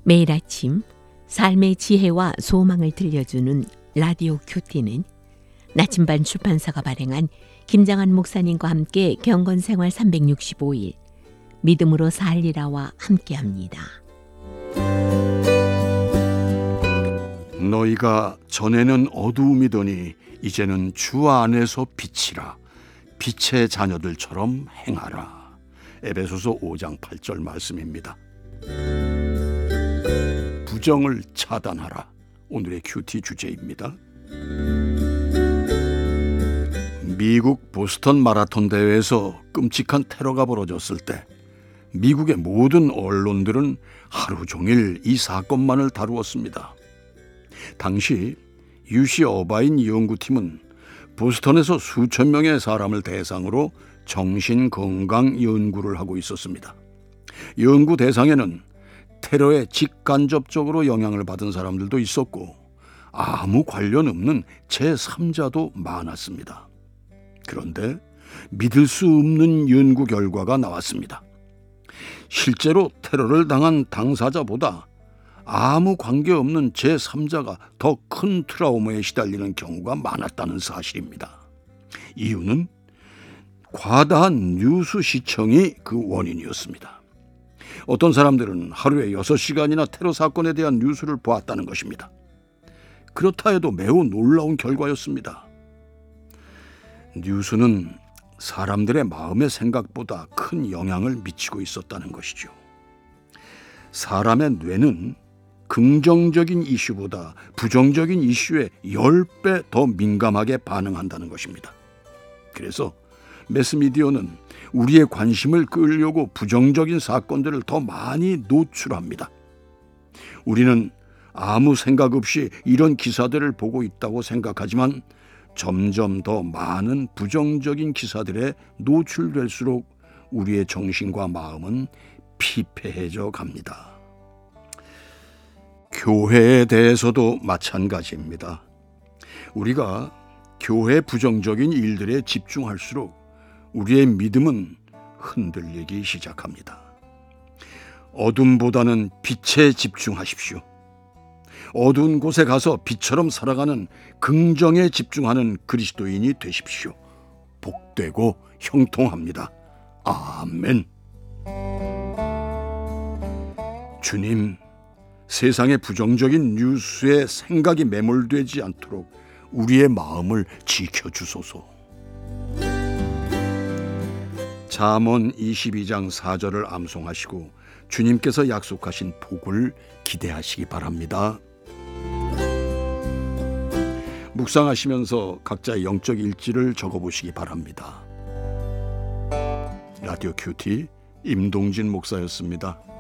매일 아침 삶의 지혜와 소망을 들려주는 라디오 큐티는 나침반 출판사가 발행한 김장한 목사님과 함께 경건생활 365일 믿음으로 살리라와 함께합니다. 너희가 전에는 어두움이더니 이제는 주 안에서 빛이라. 빛의 자녀들처럼 행하라. 에베소서 5장 8절 말씀입니다. 부정을 차단하라. 오늘의 큐티 주제입니다. 미국 보스턴 마라톤 대회에서 끔찍한 테러가 벌어졌을 때 미국의 모든 언론들은 하루 종일 이 사건만을 다루었습니다. 당시 UC 어바인 연구팀은 보스턴에서 수천 명의 사람을 대상으로 정신건강 연구를 하고 있었습니다. 연구 대상에는 테러에 직간접적으로 영향을 받은 사람들도 있었고 아무 관련 없는 제3자도 많았습니다. 그런데 믿을 수 없는 연구 결과가 나왔습니다. 실제로 테러를 당한 당사자보다 아무 관계없는 제3자가 더 큰 트라우마에 시달리는 경우가 많았다는 사실입니다. 이유는 과다한 뉴스 시청이 그 원인이었습니다. 어떤 사람들은 하루에 6시간이나 테러 사건에 대한 뉴스를 보았다는 것입니다. 그렇다 해도 매우 놀라운 결과였습니다. 뉴스는 사람들의 마음의 생각보다 큰 영향을 미치고 있었다는 것이죠. 사람의 뇌는 긍정적인 이슈보다 부정적인 이슈에 10배 더 민감하게 반응한다는 것입니다. 그래서 매스미디어는 우리의 관심을 끌려고 부정적인 사건들을 더 많이 노출합니다. 우리는 아무 생각 없이 이런 기사들을 보고 있다고 생각하지만 점점 더 많은 부정적인 기사들에 노출될수록 우리의 정신과 마음은 피폐해져 갑니다. 교회에 대해서도 마찬가지입니다. 우리가 교회 부정적인 일들에 집중할수록 우리의 믿음은 흔들리기 시작합니다. 어둠보다는 빛에 집중하십시오. 어두운 곳에 가서 빛처럼 살아가는 긍정에 집중하는 그리스도인이 되십시오. 복되고 형통합니다. 아멘. 주님, 세상의 부정적인 뉴스에 생각이 매몰되지 않도록 우리의 마음을 지켜주소서. 잠언 22장 4절을 암송하시고 주님께서 약속하신 복을 기대하시기 바랍니다. 묵상하시면서 각자의 영적 일지를 적어보시기 바랍니다. 라디오 큐티 임동진 목사였습니다.